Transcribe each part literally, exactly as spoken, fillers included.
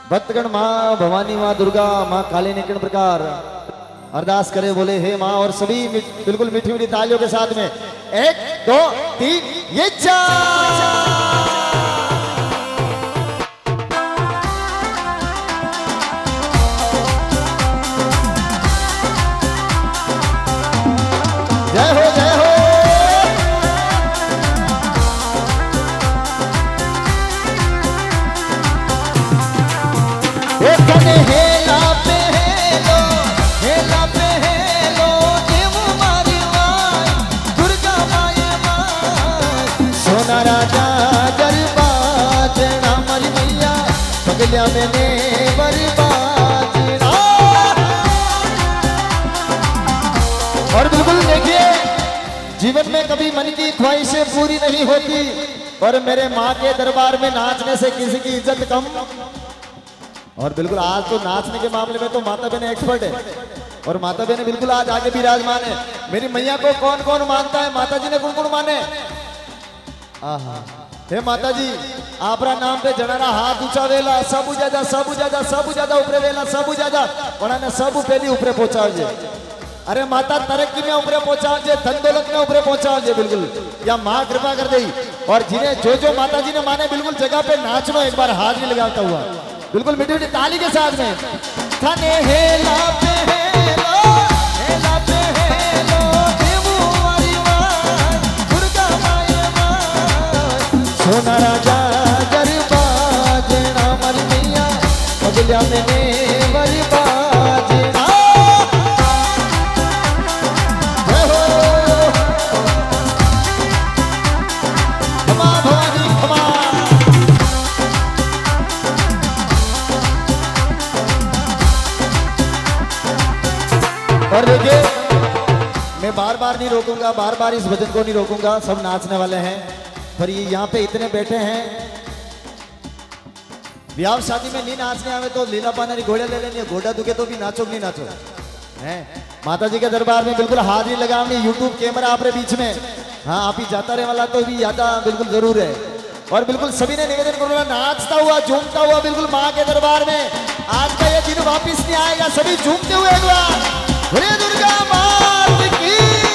भक्तगण माँ भवानी, माँ दुर्गा, माँ काली ने किन प्रकार अरदास करे, बोले हे माँ, और सभी बिल्कुल मीठी मीठी तालियों के साथ में एक दो तीन ये चार। जय हो जय हो। कने हेला पे हेलो, हेला पे हेलो, देव मारी माय, दुर्गा माय माय, सोना राजा गरबाजना मारी मैया, पगलिया मैंने बर्बाजना। और बिल्कुल देखिए, जीवन में कभी मन की ख्वाहिशें पूरी नहीं होती, और मेरे माँ के दरबार में नाचने से किसी की इज्जत कम। और बिल्कुल आज तो नाचने के मामले में तो माता बहन एक्सपर्ट है, और माता बहन बिल्कुल आज आगे विराजमान है। मेरी मैया को कौन कौन मानता है, माता जी ने कौन कौन माने? आहा, हे माता जी, आपरा नाम पे जनारा हाथ ऊंचा वेला, सब ज्यादा सब ज्यादा सब ज्यादा ऊपरे वेला, सब ज्यादा ने सब पहली ऊपरे पहुंचाओ। अरे माता तरक्की में ऊपरे पहुंचाओ, धन दौलत में ऊपरे पहुंचाओ, बिल्कुल या माँ कृपा कर दी। और जिन्हें जो जो माता जी ने माने, बिल्कुल जगह पे नाचनो, एक बार हाथ नहीं लगाता हुआ, बिल्कुल मीठी मीठी ताली के साथ में। थने हेला पे हेलो, हेला पे हेलो, देवू मारी माय, दुर्गा माय माय, सोना राजा गरबाजना मारी मैया, पगलिया मैंने बर्बाजना। जय हो क्षमा भवानी क्षमा। और देखिए, मैं बार बार नहीं रोकूंगा, बार बार इस भजन को नहीं रोकूंगा, सब नाचने वाले हैं। पर ये यहाँ पे इतने बैठे हैं, ब्याह शादी में नहीं नाचने आवे तो लीला पाना घोड़े ले लेनी, घोड़ा दुखे तो भी नाचो नहीं नाचो हैं। माता जी के दरबार में बिल्कुल हाजिरी लगानी, यूट्यूब कैमरा आप बीच में, हाँ आप ही जाता रहे वाला तो भी यादा बिल्कुल जरूर है। और बिल्कुल सभी ने निवेदन करूंगा, नाचता हुआ झूमता हुआ बिल्कुल माँ के दरबार में। आज का ये दिन वापिस नहीं आएगा, सभी झूमते हुए एक बार बोले दुर्गा मात की।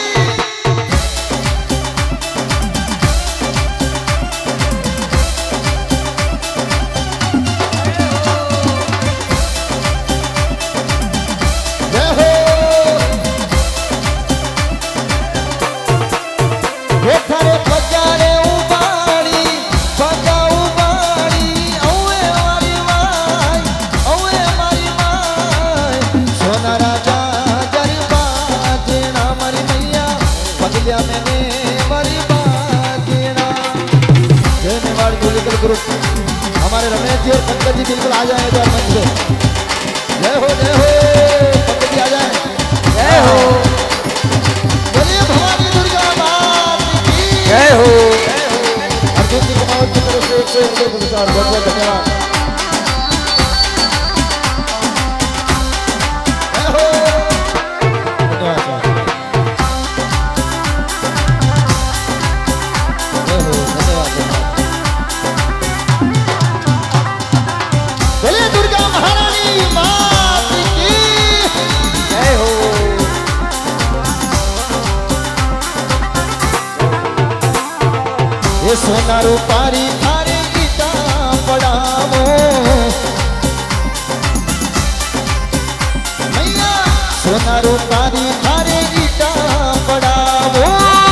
जय हो। हे थारे बजारे उबाड़ी, बजा उबाड़ी, औए मारी माय, औए मारी माय, सोना राजा पगलिया मैंने बर्बाजना। धन्यवाद म्यूजिकल ग्रुप, हमारे रमेश जी और पंकज जी बिल्कुल आ जाए इधर मंच पे। जय हो जय हो, पंकज जी आ जाए। जय हो, बोलिए भवानी दुर्गा मात की जय हो। अर्जुन जी कुमार की तरफ से एक सौ एक पुरस्कार, बहुत बहुत धन्यवाद। जय हो, धन्यवाद। बोलिए दुर्गा महारानी मात की जय हो। ये सोना रूपारी थारे गीता पड़ावो मैया, सोना रूपारी थारे गीता पड़ावो।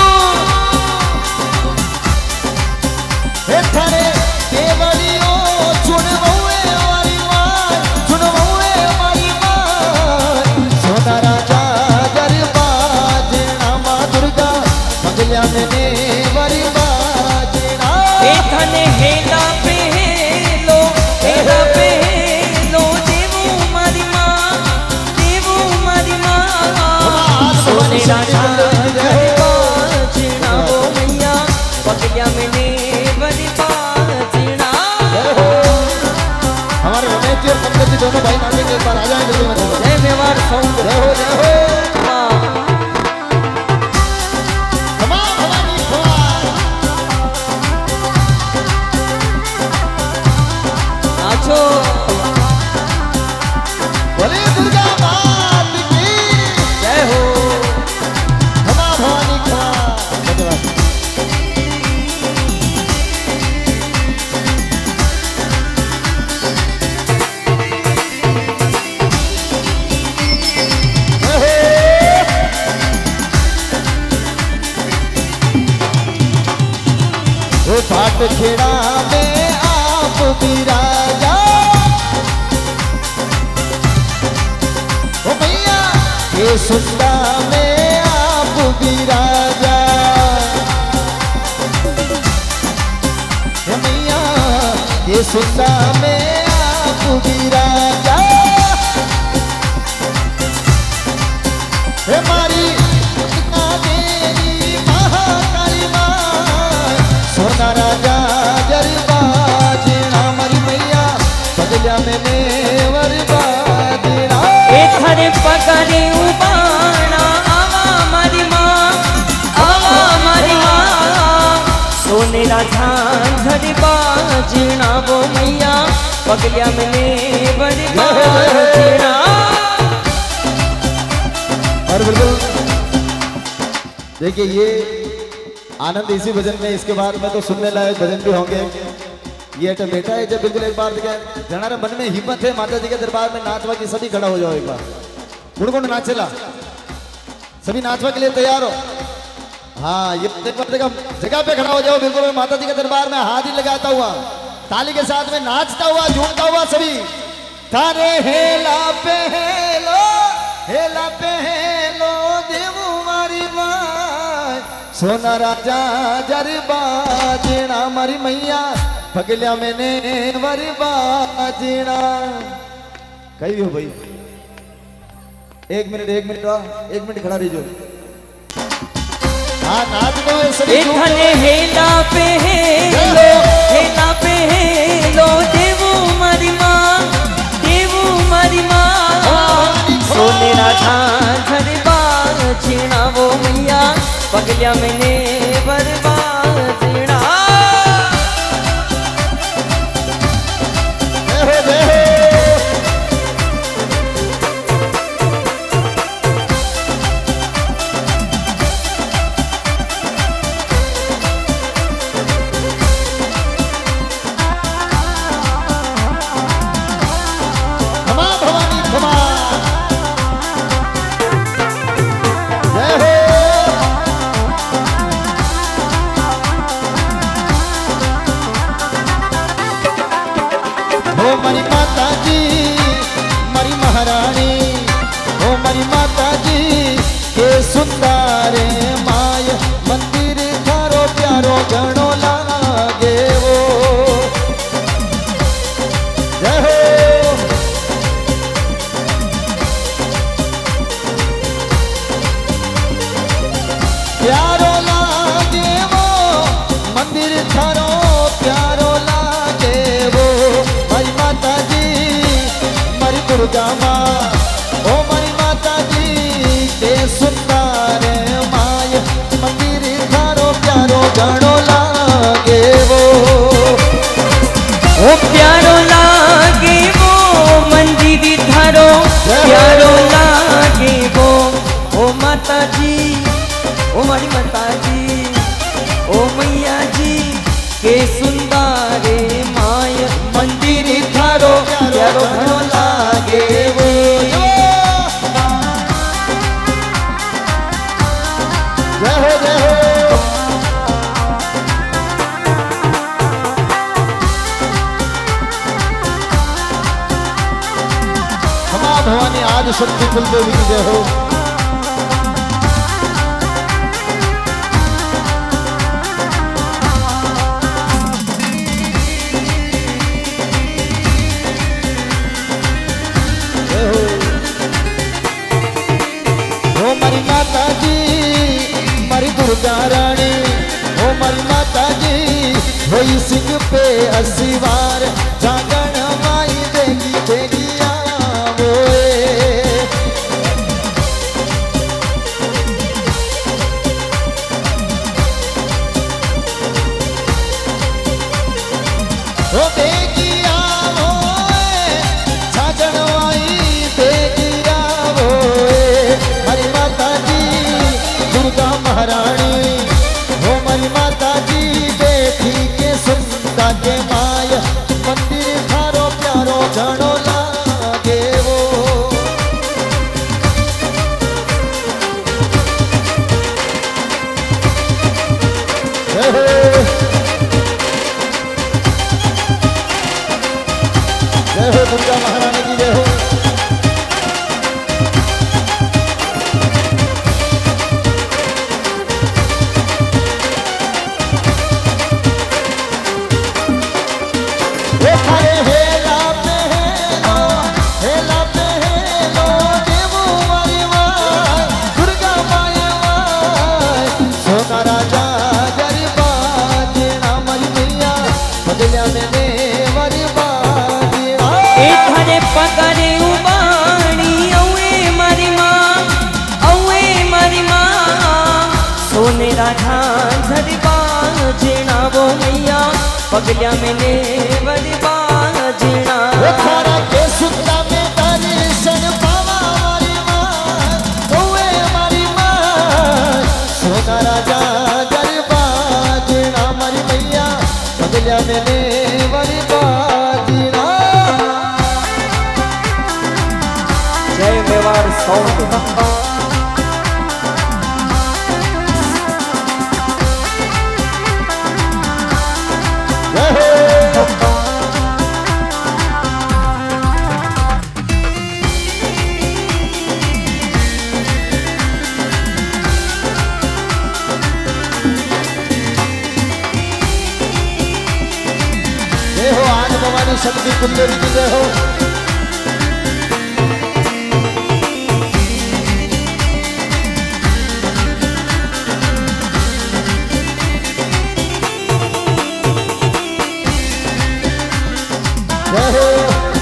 हे थारे देवलियों चुनवुए मारी माय, चुनवुए मारी माय, सोना राजा गरबाजना माँ दुर्गा, पगलिया मैंने बर्बाजना। हे थने हेला पे हेलो, हेला पे हेलो, देवू मारी माँ, देवू मारी माँ, सोने राजा गरबाजना वो मैया, पगलिया मैंने बर्बाजना। हमारे रमेश जी और पंकज जी दोनों भाई नाचेंगे, एक बार आ जाए बिल्कुल। जय मेवाड़ सॉन्ग। जय हो जय हो। नाचो। भाट खेड़ा में आप विराजा ओ मैया ये सुंदा में आप विराजा हे मैया ये सुंदा में आप विराजा हे मारी कावेरी महाकाली माँ सोना राजा जरबा जीना मारी मैया बदलिया में मेवर बाजना ए थारे पगारे उबाणा आवा मारी माँ आवा मारी माँ सोने राजा झरबा जीना वो मैया पगलिया में बरबा जीना। और बिल्कुल देखिए ये आनंद इसी भजन में, इसके बाद में तो सुनने लायक भजन भी होंगे। ये तो बेटा है जब बिल्कुल एक बार देखा जनारे मन में हिम्मत है माता जी के दरबार में नाचवा की, सभी खड़ा हो जाओ एक बार। कौन कौन नाचेला, सभी नाचवा के लिए तैयार हो। हाँ ये देखा जगह पे खड़ा हो जाओ बिल्कुल, माता जी के दरबार में हाथ ही लगाता हुआ ताली के साथ में नाचता हुआ झूमता हुआ सभी। तारे हेला पे हेलो हेला पे हेलो देवू मारी माँ सोना राजा जरबा जीना मारी मैया पगलिया मैंने वरबा जीना। कहीं भी हो भाई, एक मिनट एक मिनट एक मिनट खड़ा रहियो। हाँ नाच दो सभी। एखने हेला पे हेलो हेला पे हेलो देवू मारी माँ देवू मारी माँ सोने राधा झरबा जीना वो मैया पगलिया मैंने बरबा जीना। मारी माता जी मारी महारानी ओ मारी माता जी के सुंदर माय मंदिर थारो प्यारो घणो लागे वो। जय हो प्यारो लागे वो मंदिर थारो प्यारो लागे वो मारी माता जी मारी दुर्गा माँ ओ मारी माता जी के सुंदर माय मंदिर थारो प्यारो घणो लागे वो। ओ प्यारो लागे वो मंदिर थारो प्यारो लागे वो ओ माता जी ओ मारी माता जी ओ मैया जी के सुंदर माय मंदिर थारो प्यारो घणो लागे वो। जय हो जय हो क्षमा भवानी आज शक्ति कुल देवी की जय हो। माता जी मारी दुर्गा रानी ओ मारी माता जी होई सिंह पे अस्सी बार जागण माई देगी देगी आवोए। ओ देगी आवोए जागण माई देगी आवोए। मारी माता दुर्गा महारानी हो मारी माता जी बैठी के सुंदा के माय मंदिर जय हो दुर्गा महारानी की जय हो। પગરે ઉબાણી ઔએ મારી માં ઔએ મારી માં સોનેરા ઝાંઝર બાજણાવો મૈયા પગલ્યા મેને વરી બાજણા थारा के सुता में दर्शन पावा मारी मां ओए मारी मां सोना राजा गरबा मारी मैया बदलिया मैंने वरी बाजना। જય મેવાડ સાઉન્ડ जय हो आज भवानी शक्ति कुंडली की जय हो। जय हो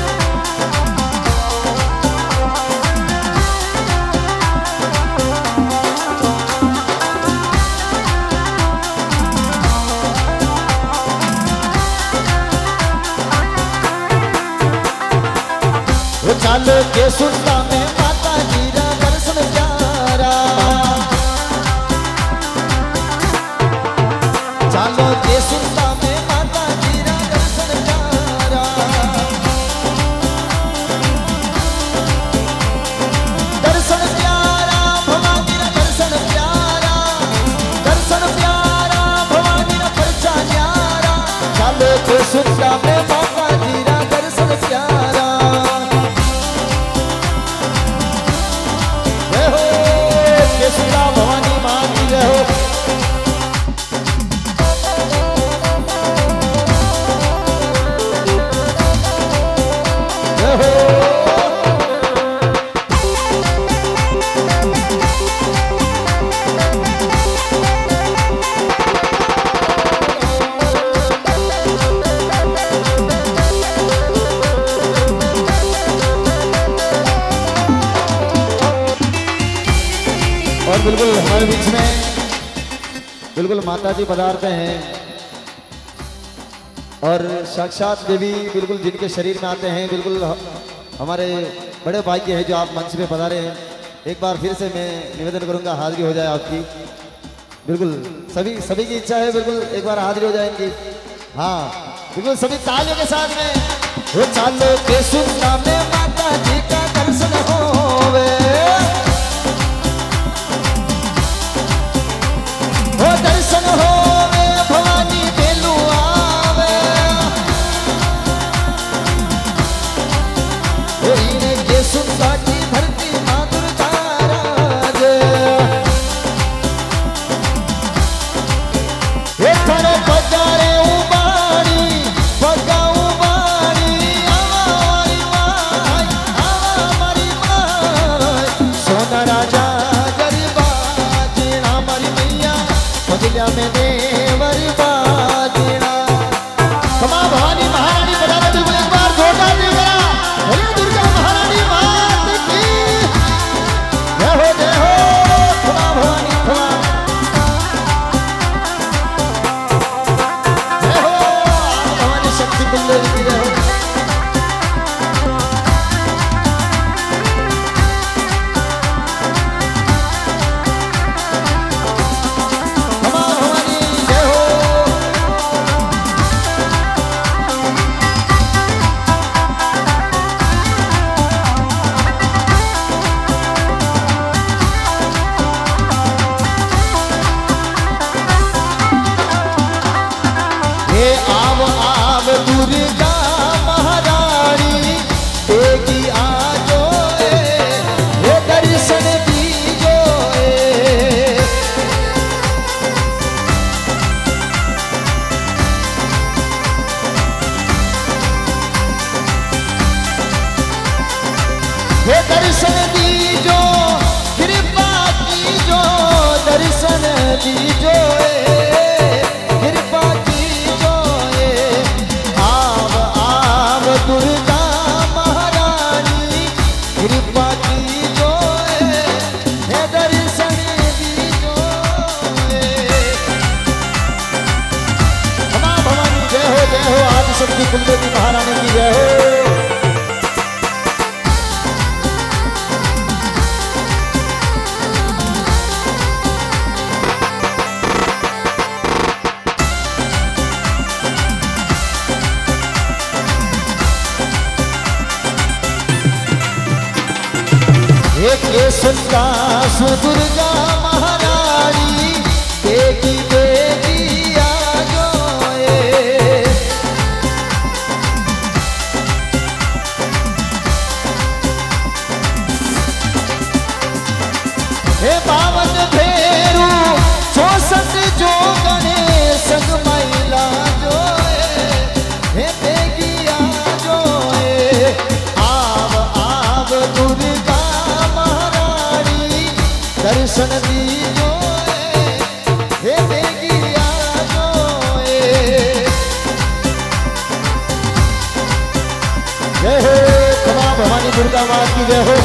वो चालो के सुनता में माता जी रा दर्शन प्यारा चालो के सुनता में माता जी रा दर्शन प्यारा दर्शन प्यारा भवानी रा दर्शन प्यारा दर्शन प्यारा भवानी रा परचा न्यारा चालो के सुनता में माता जी रा दर्शन प्यारा। सुधा भवानी मां की जय हो। जय हो और बिल्कुल हमारे बीच में बिल्कुल माता जी पधारते हैं और साक्षात देवी बिल्कुल जिनके शरीर में आते हैं बिल्कुल हमारे बड़े भाई के हैं जो आप मंच पे पधारे हैं। एक बार फिर से मैं निवेदन करूंगा हाजिरी हो जाए आपकी। बिल्कुल सभी सभी की इच्छा है बिल्कुल एक बार हाजिरी हो जाएंगी। हाँ बिल्कुल सभी तालियों के साथ में वो चालो के सुनना में माता जी का दर्शन होवे वो दर्शन होवे भवानी बेलू आवे वो इन्हें के सुनता की धरती मां दुर्गा राजे ये थारे पगारे उबाड़ी पगा उबाड़ी आवा मारी माई आवा मारी माई सोना राजा गरीबा जीना मारी मैया बदलिया में देवर बाजना। क्षमा भवानी महारानी बजाना बिल्कुल एक बार जोरदार दे करा बोले दुर्गा महारानी मात की जय हो जय हो। क्षमा भवानी क्षमा जय हो आज भवानी शक्ति कुंडली की जय हो। क्षमा भवानी हे दर्शन दीजो कृपा कीजो दर्शन दीजो कृपा कीजो आव आव दुर्गा महारानी कृपा कीजो हे दर्शन दीजो क्षमा भवानी जय हो जय हो आदिशक्ति कुलदेवी महारानी की जय हो। एक सुंदा सुदुर्गा महारानी देगी देगी आजो हे बावन भेरू चौसठ जो गणेश महिला जो हे देगी आजो आव आव दुर्गा दर्शन दीजो हे देगी आजो जय हो क्षमा भवानी दुर्गा माँ की जय हो।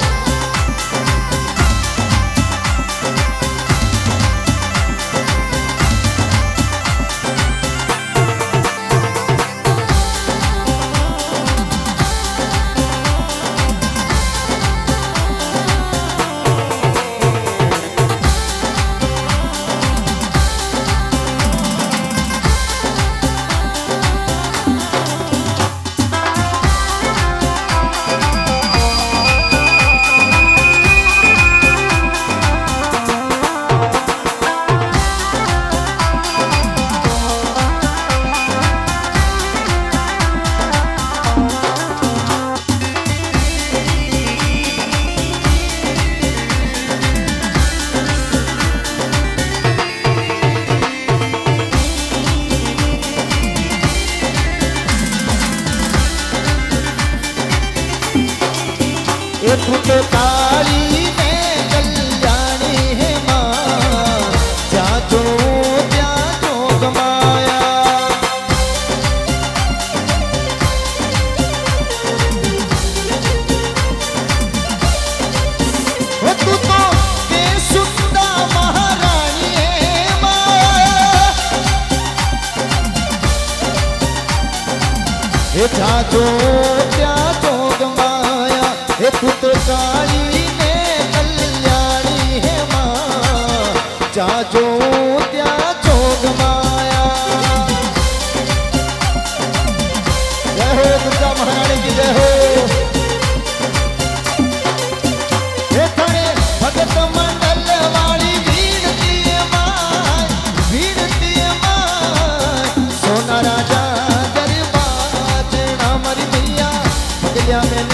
तू तो काली में कल्याणी है माँ जाचो जाचो गमाया तू तो के सुंदा महारानी है माँ जाचो जाचो गमाया तू तो काली में कल्याणी है माँ जाचो त्याचो गमाया जय हो दुर्गा महारानी की जय हो। हे थाने भगत मंडल वाली भीड़ती माँ भीड़ती माँ सोना राजा दरबार ना मरी भैया बदलिया मैंने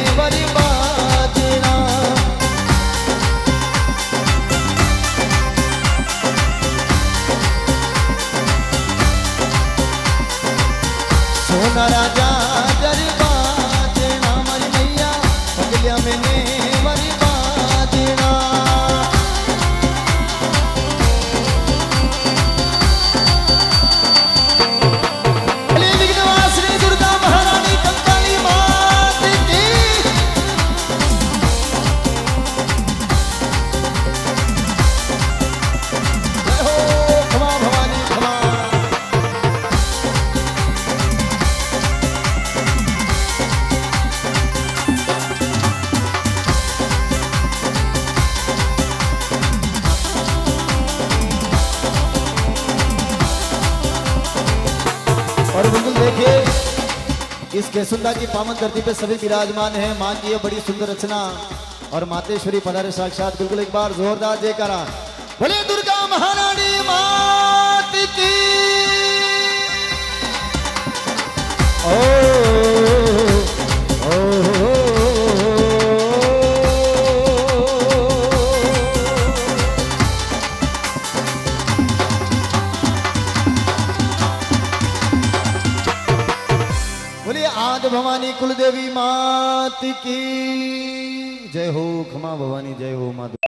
सोना राजा दरबार ना मरी मैया पगलिया मैंने मरी बाजना विघ्नवासिनी दुर्गा महारानी कंकाली मात की जय हो क्षमा भवानी क्षमा। और बिल्कुल देखिए इस केसुंदा की पावन धरती पे सभी विराजमान हैं। माँ की ये बड़ी सुंदर रचना और मातेश्वरी पधारे साक्षात। बिल्कुल एक बार जोरदार जयकारा बोले दुर्गा महारानी मात की। ओ, ओ, ओ, ओ, बोलिए आद भवानी कुलदेवी मात की। जय हो, खमा भवानी जय हो, माँ